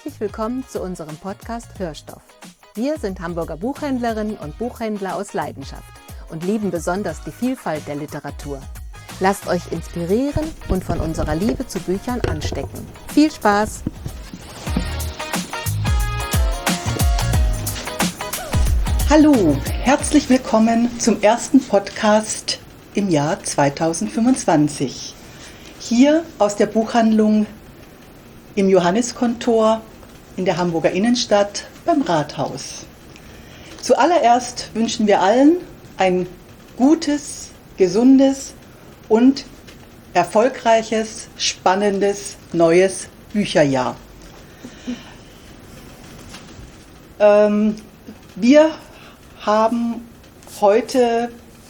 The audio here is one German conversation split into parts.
Herzlich willkommen zu unserem Podcast Hörstoff. Wir sind Hamburger Buchhändlerinnen und Buchhändler aus Leidenschaft und lieben besonders die Vielfalt der Literatur. Lasst euch inspirieren und von unserer Liebe zu Büchern anstecken. Viel Spaß! Hallo, herzlich willkommen zum ersten Podcast im Jahr 2025. Hier aus der Buchhandlung im Johanniskontor in der Hamburger Innenstadt beim Rathaus. Zuallererst wünschen wir allen ein gutes, gesundes und erfolgreiches, spannendes, neues Bücherjahr. Wir haben heute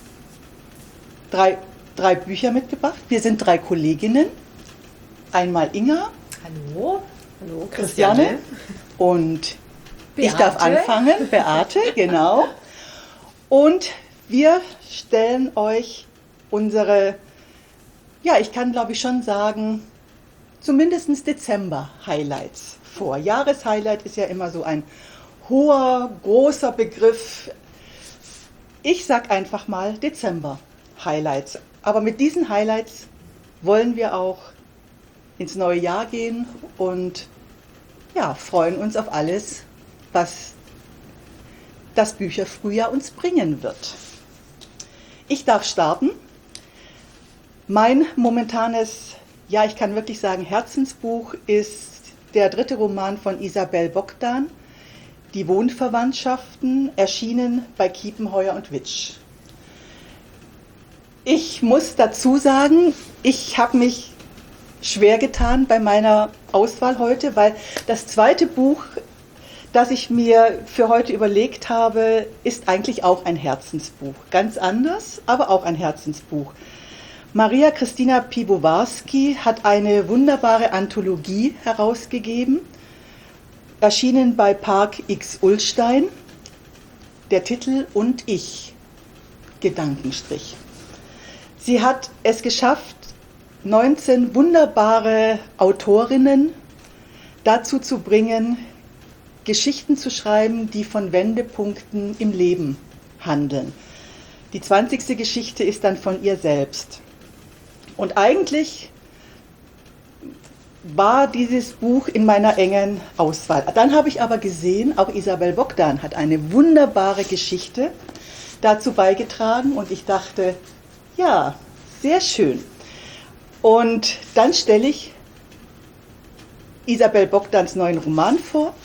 drei Bücher mitgebracht. Wir sind 3 Kolleginnen. Einmal Inga. Hallo. Hallo, Christiane. Und Beate. Ich darf anfangen. Beate, genau. Und wir stellen euch unsere, ich kann glaube ich schon sagen, zumindest Dezember-Highlights vor. Jahreshighlight ist ja immer so ein hoher, großer Begriff. Ich sag einfach mal Dezember-Highlights. Aber mit diesen Highlights wollen wir auch ins neue Jahr gehen und freuen uns auf alles, was das Bücherfrühjahr uns bringen wird. Ich darf starten. Mein momentanes, ich kann wirklich sagen, Herzensbuch ist der 3. Roman von Isabel Bogdan, Die Wohnverwandtschaften, erschienen bei Kiepenheuer und Witsch. Ich muss dazu sagen, ich habe mich schwer getan bei meiner Auswahl heute, weil das zweite Buch, das ich mir für heute überlegt habe, ist eigentlich auch ein Herzensbuch. Ganz anders, aber auch ein Herzensbuch. Maria Christina Piwowarski hat eine wunderbare Anthologie herausgegeben, erschienen bei Park X Ullstein. Der Titel Und ich, Gedankenstrich. Sie hat es geschafft, 19 wunderbare Autorinnen dazu zu bringen, Geschichten zu schreiben, die von Wendepunkten im Leben handeln. Die 20. Geschichte ist dann von ihr selbst. Und eigentlich war dieses Buch in meiner engen Auswahl. Dann habe ich aber gesehen, auch Isabel Bogdan hat eine wunderbare Geschichte dazu beigetragen und ich dachte, sehr schön. Und dann stelle ich Isabel Bogdans neuen Roman vor,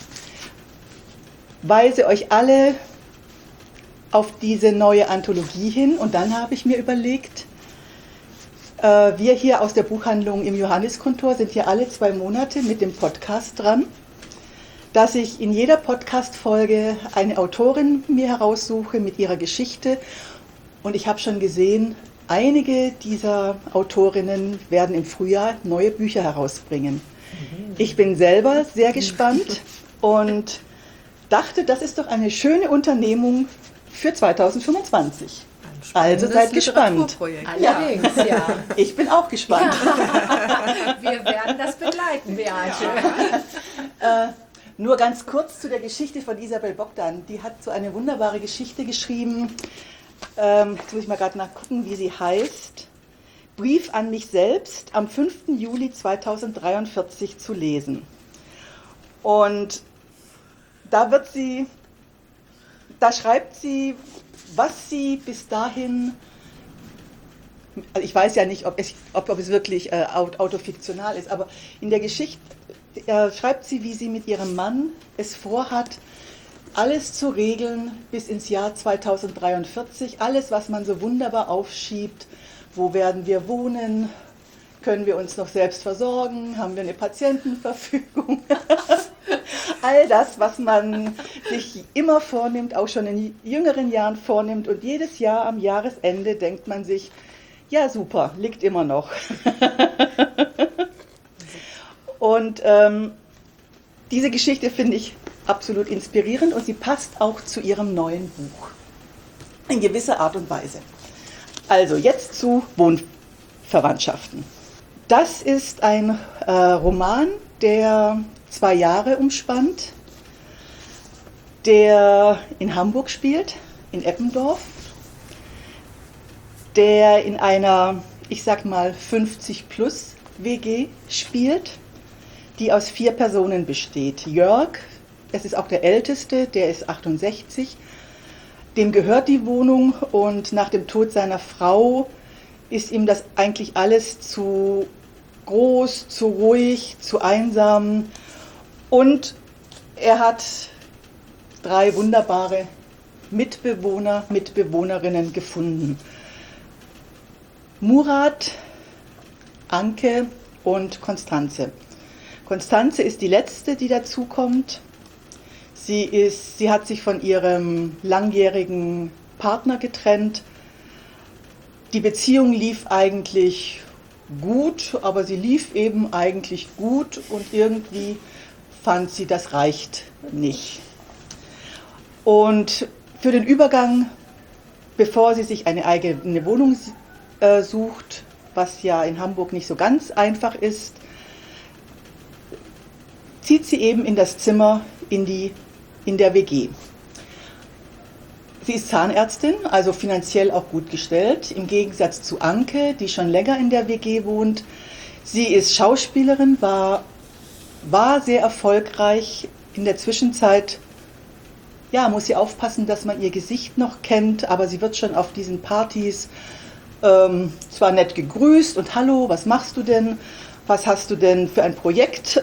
weise euch alle auf diese neue Anthologie hin und dann habe ich mir überlegt, wir hier aus der Buchhandlung im Johanniskontor sind hier alle 2 Monate mit dem Podcast dran, dass ich in jeder Podcast-Folge eine Autorin mir heraussuche mit ihrer Geschichte und ich habe schon gesehen, einige dieser Autorinnen werden im Frühjahr neue Bücher herausbringen. Ich bin selber sehr gespannt und dachte, das ist doch eine schöne Unternehmung für 2025. Also seid gespannt. Allerdings, ja. Ich bin auch gespannt. Ja. Wir werden das begleiten, Beate. Nur ganz kurz zu der Geschichte von Isabel Bogdan. Die hat so eine wunderbare Geschichte geschrieben. Jetzt muss ich mal gerade nachgucken, wie sie heißt. Brief an mich selbst am 5. Juli 2043 zu lesen. Und da schreibt sie, was sie bis dahin, also ich weiß ja nicht, ob es wirklich autofiktional ist, aber in der Geschichte schreibt sie, wie sie mit ihrem Mann es vorhat, alles zu regeln bis ins Jahr 2043, alles, was man so wunderbar aufschiebt. Wo werden wir wohnen? Können wir uns noch selbst versorgen? Haben wir eine Patientenverfügung? All das, was man sich immer vornimmt, auch schon in jüngeren Jahren vornimmt. Und jedes Jahr am Jahresende denkt man sich, ja super, liegt immer noch. Und diese Geschichte finde ich absolut inspirierend und sie passt auch zu ihrem neuen Buch. In gewisser Art und Weise. Also jetzt zu Wohnverwandtschaften. Das ist ein Roman, der 2 Jahre umspannt, der in Hamburg spielt, in Eppendorf, der in einer, ich sag mal, 50+ WG spielt, die aus 4 Personen besteht. Jörg, es ist auch der Älteste, der ist 68, dem gehört die Wohnung und nach dem Tod seiner Frau ist ihm das eigentlich alles zu groß, zu ruhig, zu einsam und er hat 3 wunderbare Mitbewohner, Mitbewohnerinnen gefunden. Murat, Anke und Konstanze. Konstanze ist die letzte, die dazukommt. Sie hat sich von ihrem langjährigen Partner getrennt. Die Beziehung lief eigentlich gut, aber sie lief eben eigentlich gut und irgendwie fand sie, das reicht nicht. Und für den Übergang, bevor sie sich eine eigene Wohnung sucht, was ja in Hamburg nicht so ganz einfach ist, zieht sie eben in das Zimmer in der WG. Sie ist Zahnärztin, also finanziell auch gut gestellt, im Gegensatz zu Anke, die schon länger in der WG wohnt. Sie ist Schauspielerin, war sehr erfolgreich. In der Zwischenzeit, ja, muss sie aufpassen, dass man ihr Gesicht noch kennt, aber sie wird schon auf diesen Partys zwar nett gegrüßt und hallo, was machst du denn? Was hast du denn für ein Projekt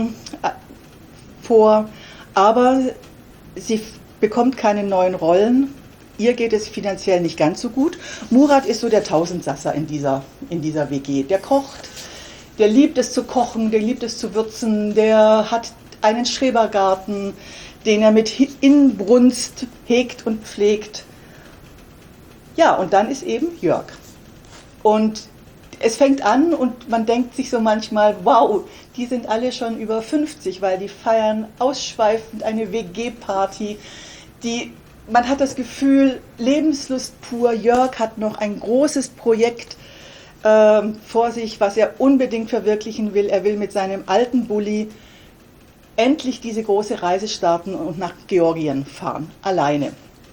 vor? Aber sie bekommt keine neuen Rollen. Ihr geht es finanziell nicht ganz so gut. Murat ist so der Tausendsasser in dieser WG. Der kocht, der liebt es zu kochen, der liebt es zu würzen, der hat einen Schrebergarten, den er mit Inbrunst hegt und pflegt. Ja, und dann ist eben Jörg. Und es fängt an und man denkt sich so manchmal, wow, die sind alle schon über 50, weil die feiern ausschweifend eine WG-Party. Man hat das Gefühl, Lebenslust pur. Jörg hat noch ein großes Projekt vor sich, was er unbedingt verwirklichen will. Er will mit seinem alten Bulli endlich diese große Reise starten und nach Georgien fahren, alleine.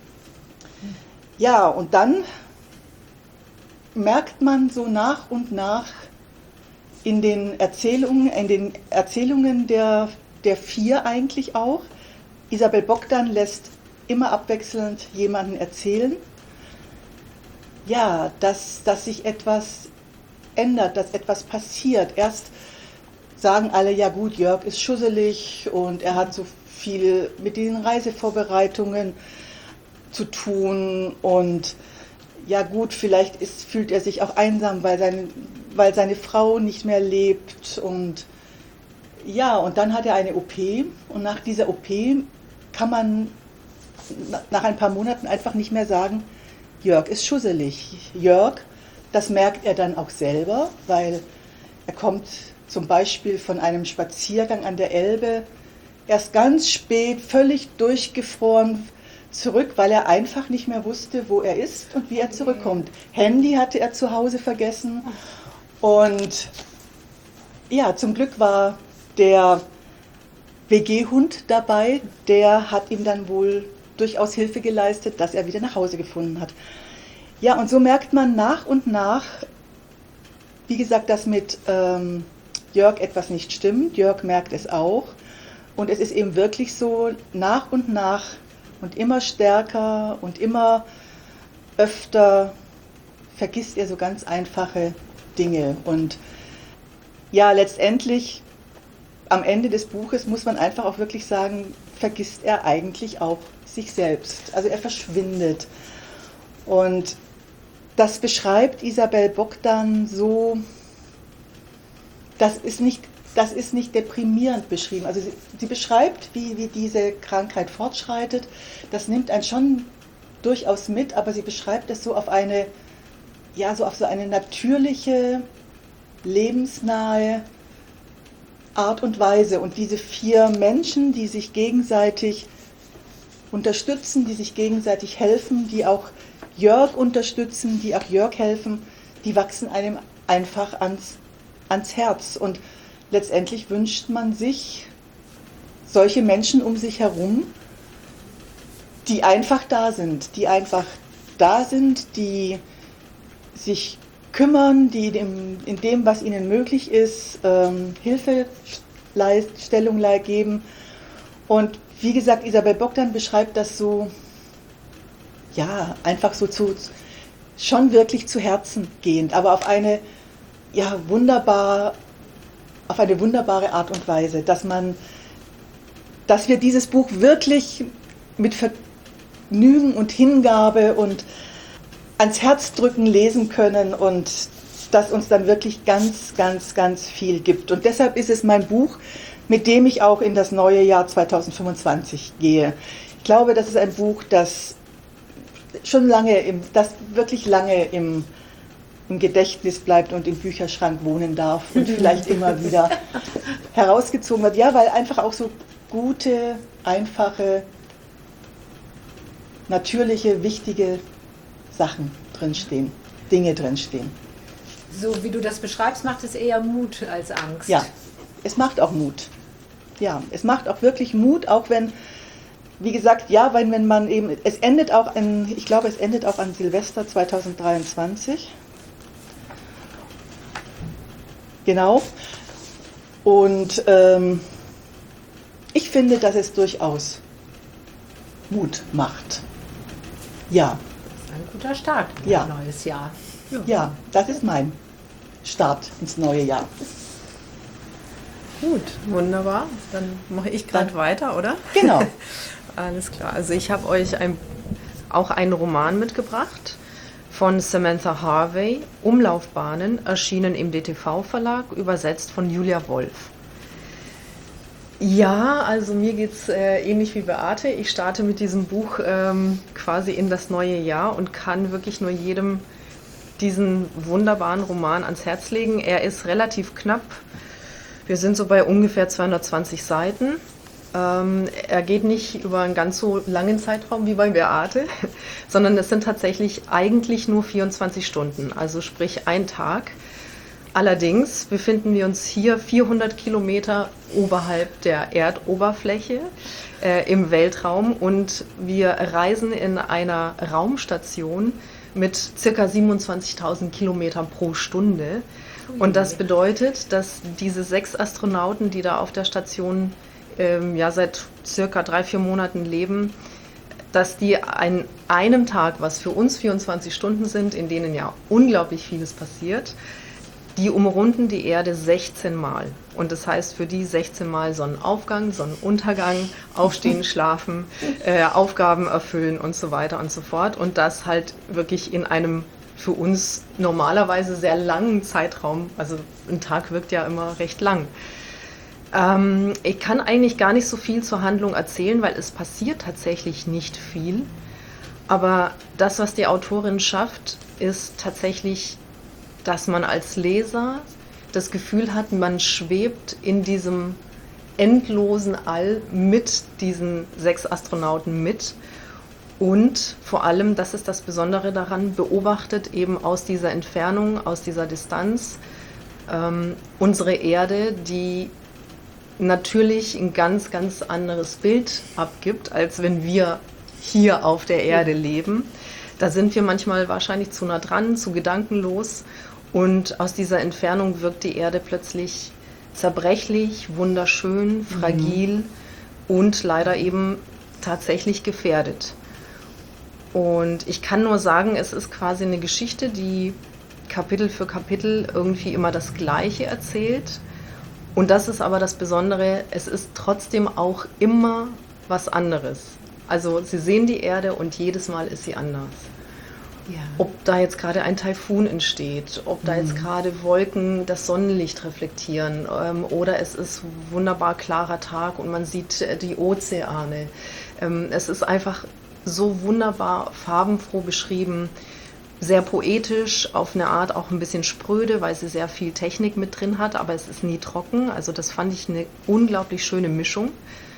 Ja, und dann merkt man so nach und nach in den Erzählungen der 4 eigentlich auch, Isabel Bogdan lässt immer abwechselnd jemanden erzählen, ja, dass sich etwas ändert, dass etwas passiert. Erst sagen alle, ja gut, Jörg ist schusselig und er hat so viel mit den Reisevorbereitungen zu tun und ja gut, vielleicht fühlt er sich auch einsam, weil seine Frau nicht mehr lebt und ja, und dann hat er eine OP und nach dieser OP kann man nach ein paar Monaten einfach nicht mehr sagen, Jörg ist schusselig. Jörg, das merkt er dann auch selber, weil er kommt zum Beispiel von einem Spaziergang an der Elbe erst ganz spät, völlig durchgefroren zurück, weil er einfach nicht mehr wusste, wo er ist und wie er zurückkommt. Handy hatte er zu Hause vergessen und ja, zum Glück war der WG-Hund dabei, der hat ihm dann wohl durchaus Hilfe geleistet, dass er wieder nach Hause gefunden hat. Ja, und so merkt man nach und nach, wie gesagt, dass mit Jörg etwas nicht stimmt. Jörg merkt es auch. Und es ist eben wirklich so, nach und nach und immer stärker und immer öfter vergisst er so ganz einfache Dinge. Und ja, letztendlich am Ende des Buches muss man einfach auch wirklich sagen, vergisst er eigentlich auch sich selbst. Also er verschwindet. Und das beschreibt Isabel Bogdan so, das ist nicht deprimierend beschrieben. Also sie beschreibt, wie diese Krankheit fortschreitet. Das nimmt einen schon durchaus mit, aber sie beschreibt es so auf eine natürliche, lebensnahe Art und Weise. Und diese 4 Menschen, die sich gegenseitig unterstützen, die sich gegenseitig helfen, die auch Jörg unterstützen, die auch Jörg helfen, die wachsen einem einfach ans Herz. Und letztendlich wünscht man sich, solche Menschen um sich herum, die einfach da sind, die sich kümmern, die in dem, was ihnen möglich ist, Hilfestellung geben. Und wie gesagt, Isabel Bogdan beschreibt das so, ja, einfach so schon wirklich zu Herzen gehend, aber auf eine wunderbare Art und Weise, dass wir dieses Buch wirklich mit Vergnügen und Hingabe und ans Herz drücken lesen können und das uns dann wirklich ganz, ganz, ganz viel gibt. Und deshalb ist es mein Buch, mit dem ich auch in das neue Jahr 2025 gehe. Ich glaube, das ist ein Buch, das wirklich lange im Gedächtnis bleibt und im Bücherschrank wohnen darf und vielleicht immer wieder herausgezogen wird. Ja, weil einfach auch so gute, einfache, natürliche, wichtige Sachen drinstehen, Dinge drinstehen. So wie du das beschreibst, macht es eher Mut als Angst. Ja, es macht auch Mut. Ja, es macht auch wirklich Mut, auch wenn, wie gesagt, wenn man eben, es endet auch an Silvester 2023. Genau. Und ich finde, dass es durchaus Mut macht. Ja. Das ist ein guter Start in ein neues Jahr. Ja, das ist mein Start ins neue Jahr. Gut, wunderbar. Dann mache ich gerade weiter, oder? Genau. Alles klar. Also ich habe euch auch einen Roman mitgebracht von Samantha Harvey, Umlaufbahnen, erschienen im DTV-Verlag, übersetzt von Julia Wolf. Ja, also mir geht es ähnlich wie Beate. Ich starte mit diesem Buch quasi in das neue Jahr und kann wirklich nur jedem diesen wunderbaren Roman ans Herz legen. Er ist relativ knapp. Wir sind so bei ungefähr 220 Seiten. Er geht nicht über einen ganz so langen Zeitraum wie bei Beate, sondern es sind tatsächlich eigentlich nur 24 Stunden, also sprich ein Tag. Allerdings befinden wir uns hier 400 Kilometer oberhalb der Erdoberfläche im Weltraum und wir reisen in einer Raumstation mit ca. 27.000 Kilometern pro Stunde. Und das bedeutet, dass diese 6 Astronauten, die da auf der Station seit circa 3-4 Monaten leben, dass die an einem Tag, was für uns 24 Stunden sind, in denen ja unglaublich vieles passiert, die umrunden die Erde 16 Mal. Und das heißt für die 16 Mal Sonnenaufgang, Sonnenuntergang, Aufstehen, Schlafen, Aufgaben erfüllen und so weiter und so fort. Und das halt wirklich in einem für uns normalerweise sehr langen Zeitraum. Also ein Tag wirkt ja immer recht lang. Ich kann eigentlich gar nicht so viel zur Handlung erzählen, weil es passiert tatsächlich nicht viel. Aber das, was die Autorin schafft, ist tatsächlich, dass man als Leser das Gefühl hat, man schwebt in diesem endlosen All mit diesen 6 Astronauten mit. Und vor allem, das ist das Besondere daran, beobachtet eben aus dieser Entfernung, aus dieser Distanz unsere Erde, die natürlich ein ganz, ganz anderes Bild abgibt, als wenn wir hier auf der Erde leben. Da sind wir manchmal wahrscheinlich zu nah dran, zu gedankenlos. Und aus dieser Entfernung wirkt die Erde plötzlich zerbrechlich, wunderschön, fragil und leider eben tatsächlich gefährdet. Und ich kann nur sagen, es ist quasi eine Geschichte, die Kapitel für Kapitel irgendwie immer das Gleiche erzählt. Und das ist aber das Besondere, es ist trotzdem auch immer was anderes. Also Sie sehen die Erde und jedes Mal ist sie anders. Ja. Ob da jetzt gerade ein Taifun entsteht, ob da jetzt gerade Wolken das Sonnenlicht reflektieren oder es ist wunderbar klarer Tag und man sieht die Ozeane. Es ist einfach so wunderbar farbenfroh beschrieben, sehr poetisch, auf eine Art auch ein bisschen spröde, weil sie sehr viel Technik mit drin hat, aber es ist nie trocken. Also das fand ich eine unglaublich schöne Mischung.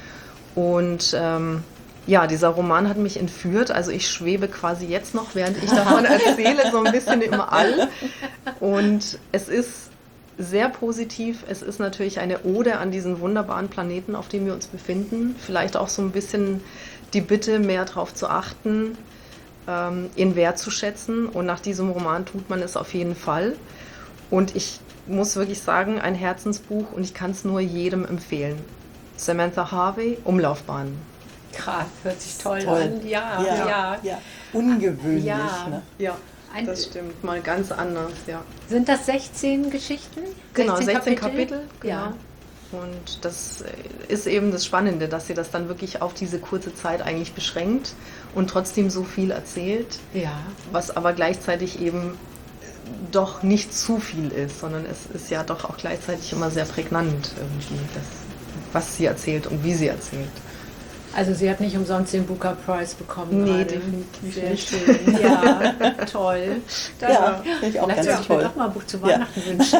Und dieser Roman hat mich entführt. Also ich schwebe quasi jetzt noch, während ich davon erzähle, so ein bisschen im All. Und es ist sehr positiv. Es ist natürlich eine Ode an diesen wunderbaren Planeten, auf dem wir uns befinden. Vielleicht auch so ein bisschen die Bitte, mehr darauf zu achten, ihn wertzuschätzen. Und nach diesem Roman tut man es auf jeden Fall. Und ich muss wirklich sagen, ein Herzensbuch und ich kann es nur jedem empfehlen. Samantha Harvey, Umlaufbahn. Krass, hört sich toll an. Ja. Ungewöhnlich. Ja. Ne? Ja, das stimmt. Mal ganz anders, ja. Sind das 16 Geschichten? Genau, 16 Kapitel. Genau. Ja. Und das ist eben das Spannende, dass sie das dann wirklich auf diese kurze Zeit eigentlich beschränkt und trotzdem so viel erzählt, Ja. was aber gleichzeitig eben doch nicht zu viel ist, sondern es ist ja doch auch gleichzeitig immer sehr prägnant irgendwie, was sie erzählt und wie sie erzählt. Also sie hat nicht umsonst den Booker Prize bekommen. Nee, gerade. definitiv Sehr nicht. schön. Ja, toll. Ja, finde ich auch Vielleicht ganz sollte ich mir toll. doch mal ein Buch zu Weihnachten wünschen.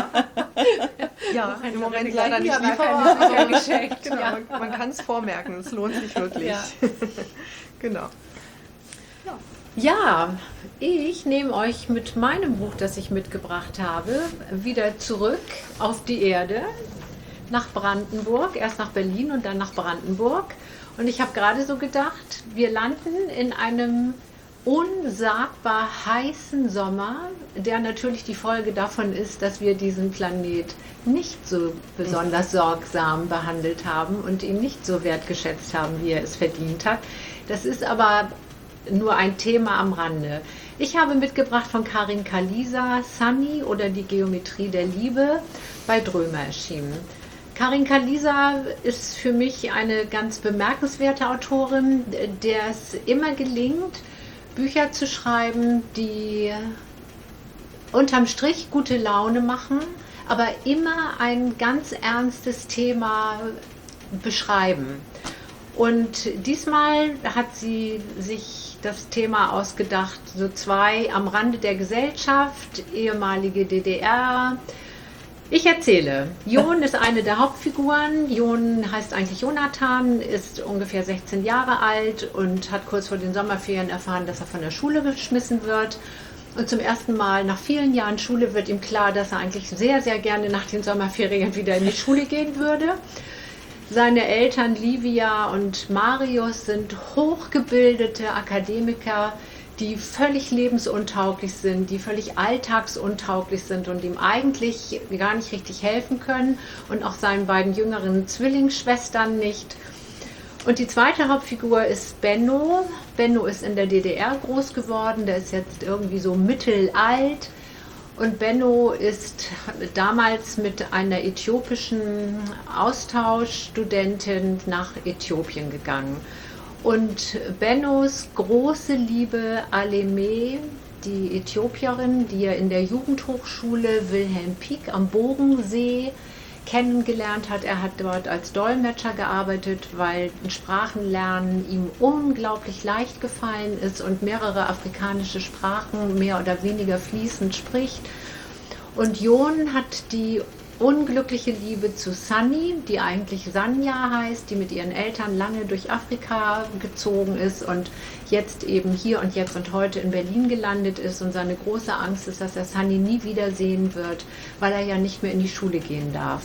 Ja, im Moment leider nicht Ja, gar lieferbar, keine Bücher aber geschenkt. genau, Ja. man kann es vormerken, es lohnt sich wirklich. Ja. Genau. Ja, ich nehme euch mit meinem Buch, das ich mitgebracht habe, wieder zurück auf die Erde, nach Brandenburg, erst nach Berlin und dann nach Brandenburg. Und ich habe gerade so gedacht, wir landen in einem unsagbar heißen Sommer, der natürlich die Folge davon ist, dass wir diesen Planet nicht so besonders sorgsam behandelt haben und ihn nicht so wertgeschätzt haben, wie er es verdient hat. Das ist aber nur ein Thema am Rande. Ich habe mitgebracht von Karin Kalisa, Sunny oder die Geometrie der Liebe, bei Drömer erschienen. Karin Kalisa ist für mich eine ganz bemerkenswerte Autorin, der es immer gelingt, Bücher zu schreiben, die unterm Strich gute Laune machen, aber immer ein ganz ernstes Thema beschreiben. Und diesmal hat sie sich das Thema ausgedacht, so zwei am Rande der Gesellschaft, ehemalige DDR. Ich erzähle. Jon ist eine der Hauptfiguren. Jon heißt eigentlich Jonathan, ist ungefähr 16 Jahre alt und hat kurz vor den Sommerferien erfahren, dass er von der Schule geschmissen wird. Und zum ersten Mal nach vielen Jahren Schule wird ihm klar, dass er eigentlich sehr, sehr gerne nach den Sommerferien wieder in die Schule gehen würde. Seine Eltern Livia und Marius sind hochgebildete Akademiker, die völlig lebensuntauglich sind, die völlig alltagsuntauglich sind und ihm eigentlich gar nicht richtig helfen können und auch seinen beiden jüngeren Zwillingsschwestern nicht. Und die zweite Hauptfigur ist Benno. Benno ist in der DDR groß geworden, der ist jetzt irgendwie so mittelalt. Und Benno ist damals mit einer äthiopischen Austauschstudentin nach Äthiopien gegangen. Und Bennos große Liebe Aleme, die Äthiopierin, die er in der Jugendhochschule Wilhelm Pieck am Bogensee kennengelernt hat. Er hat dort als Dolmetscher gearbeitet, weil Sprachenlernen ihm unglaublich leicht gefallen ist und mehrere afrikanische Sprachen mehr oder weniger fließend spricht. Und Jon hat die unglückliche Liebe zu Sunny, die eigentlich Sanja heißt, die mit ihren Eltern lange durch Afrika gezogen ist und jetzt eben hier und jetzt und heute in Berlin gelandet ist. Und seine große Angst ist, dass er Sunny nie wiedersehen wird, weil er ja nicht mehr in die Schule gehen darf.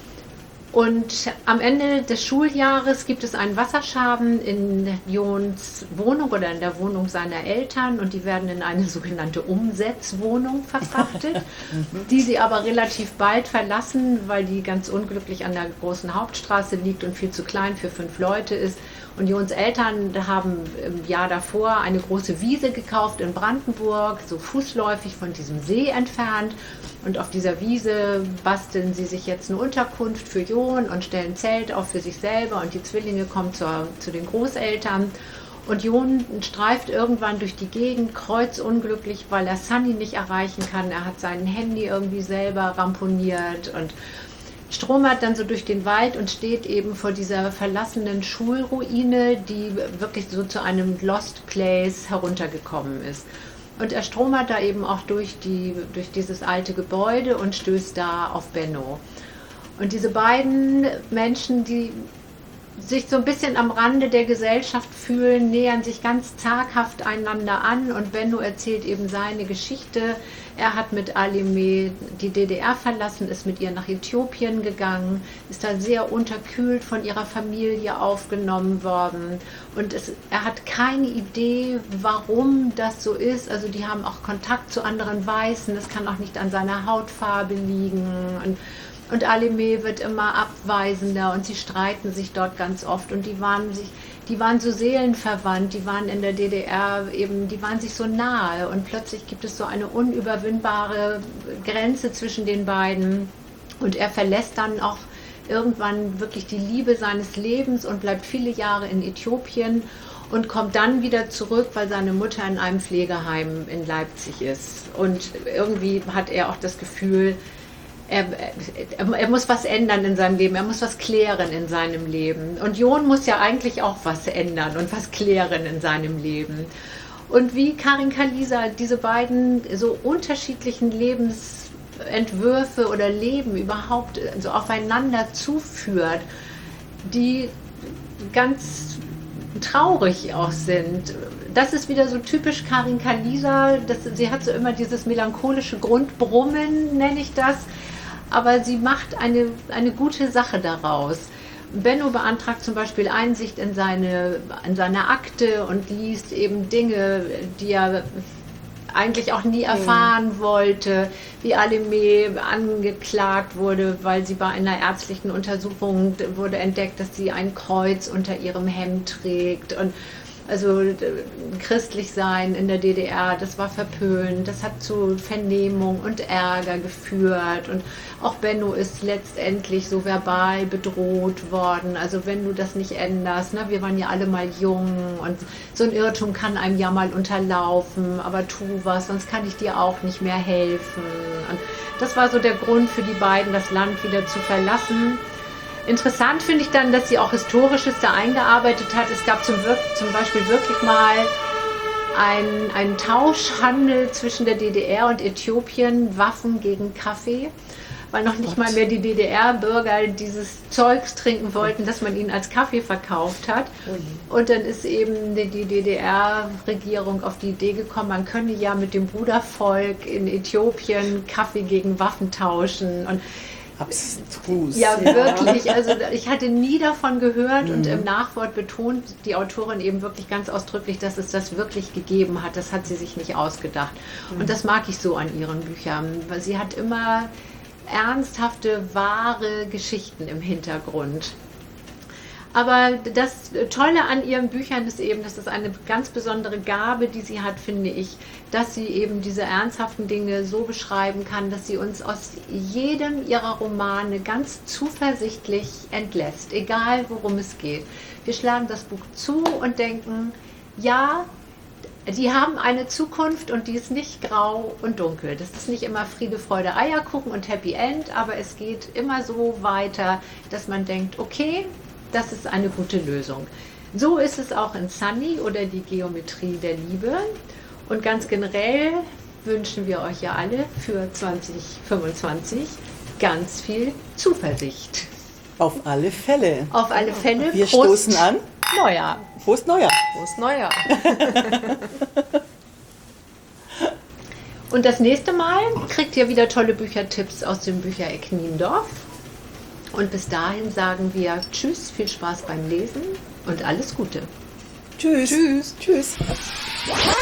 Und am Ende des Schuljahres gibt es einen Wasserschaden in Jons Wohnung oder in der Wohnung seiner Eltern und die werden in eine sogenannte Umsetzwohnung verfrachtet, die sie aber relativ bald verlassen, weil die ganz unglücklich an der großen Hauptstraße liegt und viel zu klein für 5 Leute ist. Und Jons Eltern haben im Jahr davor eine große Wiese gekauft in Brandenburg, so fußläufig von diesem See entfernt. Und auf dieser Wiese basteln sie sich jetzt eine Unterkunft für Jon und stellen Zelt auf für sich selber. Und die Zwillinge kommen zu den Großeltern. Und Jon streift irgendwann durch die Gegend, kreuzunglücklich, weil er Sunny nicht erreichen kann. Er hat sein Handy irgendwie selber ramponiert und stromert dann so durch den Wald und steht eben vor dieser verlassenen Schulruine, die wirklich so zu einem Lost Place heruntergekommen ist. Und er stromert da eben auch durch dieses alte Gebäude und stößt da auf Benno. Und diese beiden Menschen, die sich so ein bisschen am Rande der Gesellschaft fühlen, nähern sich ganz zaghaft einander an und Benno erzählt eben seine Geschichte. Er hat mit Alime die DDR verlassen, ist mit ihr nach Äthiopien gegangen, ist da sehr unterkühlt von ihrer Familie aufgenommen worden und er hat keine Idee, warum das so ist. Also die haben auch Kontakt zu anderen Weißen, das kann auch nicht an seiner Hautfarbe liegen und Alime wird immer abweisender und sie streiten sich dort ganz oft und die waren so seelenverwandt, die waren in der DDR eben, die waren sich so nahe und plötzlich gibt es so eine unüberwindbare Grenze zwischen den beiden und er verlässt dann auch irgendwann wirklich die Liebe seines Lebens und bleibt viele Jahre in Äthiopien und kommt dann wieder zurück, weil seine Mutter in einem Pflegeheim in Leipzig ist und irgendwie hat er auch das Gefühl, er muss was ändern in seinem Leben, er muss was klären in seinem Leben. Und Jon muss ja eigentlich auch was ändern und was klären in seinem Leben. Und wie Karin Kalisa diese beiden so unterschiedlichen Lebensentwürfe oder Leben überhaupt so aufeinander zuführt, die ganz traurig auch sind. Das ist wieder so typisch Karin Kalisa, sie hat so immer dieses melancholische Grundbrummen, nenne ich das, aber sie macht eine gute Sache daraus. Benno beantragt zum Beispiel Einsicht in seine Akte und liest eben Dinge, die er eigentlich auch nie erfahren wollte, wie Alime angeklagt wurde, weil sie bei einer ärztlichen Untersuchung wurde entdeckt, dass sie ein Kreuz unter ihrem Hemd trägt und also christlich sein in der DDR, das war verpönt, das hat zu Vernehmung und Ärger geführt und auch Benno ist letztendlich so verbal bedroht worden, also wenn du das nicht änderst, ne, wir waren ja alle mal jung und so ein Irrtum kann einem ja mal unterlaufen, aber tu was, sonst kann ich dir auch nicht mehr helfen und das war so der Grund für die beiden, das Land wieder zu verlassen. Interessant finde ich dann, dass sie auch Historisches da eingearbeitet hat. Es gab zum Beispiel wirklich mal einen Tauschhandel zwischen der DDR und Äthiopien, Waffen gegen Kaffee, weil noch nicht mal mehr die DDR-Bürger dieses Zeugs trinken wollten, das man ihnen als Kaffee verkauft hat. Und dann ist eben die DDR-Regierung auf die Idee gekommen, man könne ja mit dem Brudervolk in Äthiopien Kaffee gegen Waffen tauschen und abstrus. Ja, wirklich. Also ich hatte nie davon gehört und im Nachwort betont die Autorin eben wirklich ganz ausdrücklich, dass es das wirklich gegeben hat. Das hat sie sich nicht ausgedacht. Und das mag ich so an ihren Büchern, weil sie hat immer ernsthafte, wahre Geschichten im Hintergrund. Aber das Tolle an ihren Büchern ist eben, das ist eine ganz besondere Gabe, die sie hat, finde ich, dass sie eben diese ernsthaften Dinge so beschreiben kann, dass sie uns aus jedem ihrer Romane ganz zuversichtlich entlässt, egal worum es geht. Wir schlagen das Buch zu und denken, ja, die haben eine Zukunft und die ist nicht grau und dunkel. Das ist nicht immer Friede, Freude, Eierkuchen und Happy End, aber es geht immer so weiter, dass man denkt, okay, das ist eine gute Lösung. So ist es auch in Sunny oder die Geometrie der Liebe. Und ganz generell wünschen wir euch ja alle für 2025 ganz viel Zuversicht. Auf alle Fälle. Auf alle Fälle. Wir Prost stoßen an. Neujahr. Prost Neujahr. Prost Neujahr. Und das nächste Mal kriegt ihr wieder tolle Büchertipps aus dem Büchereck Niendorf. Und bis dahin sagen wir Tschüss, viel Spaß beim Lesen und alles Gute. Tschüss. Tschüss. Tschüss.